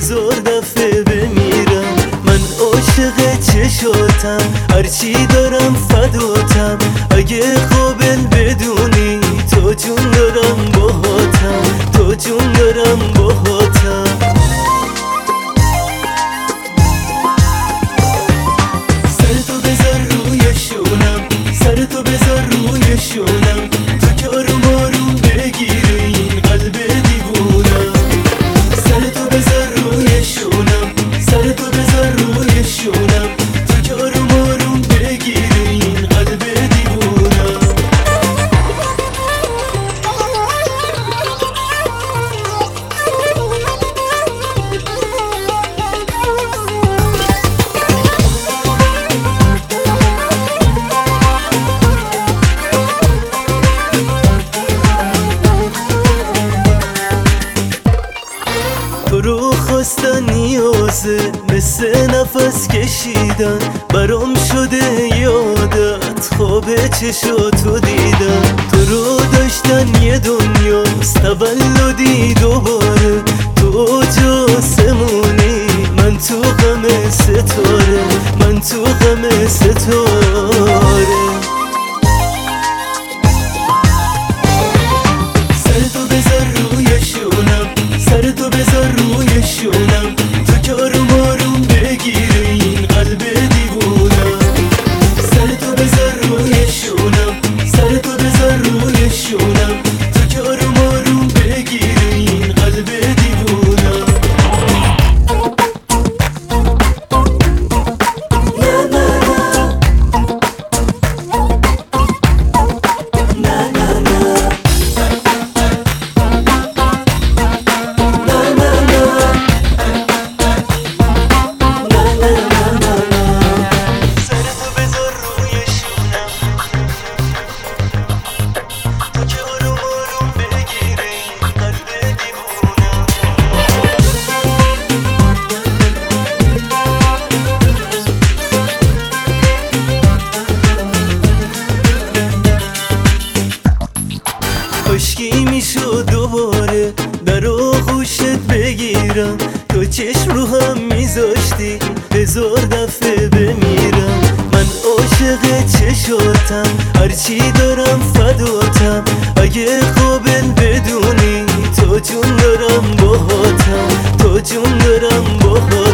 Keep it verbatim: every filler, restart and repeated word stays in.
هزار دفعه بمیرم. من عاشق چشاتم، هرچی دارم فداتم. اگه قابل بدونی تو جون دارم باهاتم، تو جون دارم باهاتم. سرتو بذار روی شونم، سرتو بذار روی شونم. تو که آروم آروم بگیری این قلب دیوونم. سرتو بذار روی شونم، سرتو بذار روی شونم. تو که آروم آروم بگیری این قلب دیوونم. تو رو خواستن نیازه مثل نفس کشیدن، برام شده یادت خواب چشاتو دیدم. تو رو داشتن یه دنیاست تولدی دوباره، تو جاسمونی من تو غم ستاره، من تو غم ستاره. سرتو بذار روی شونم، سرتو بذار روی شونم. تو که آروم آروم بگیری این قلب دیوونم. سرتو بذار روی شونم، سرتو بذار روی شونم. تو که آروم آروم بگیری این قلب دیوونم. کاشکی میشد دوباره در آغوشت بگیرم، تو چشم رو هم میذاشتی هزار دفعه بمیرم. من عاشق چشاتم، هرچی دارم فداتم. اگه قابل بدونی تو جون دارم باهاتم، تو جون دارم باهاتم.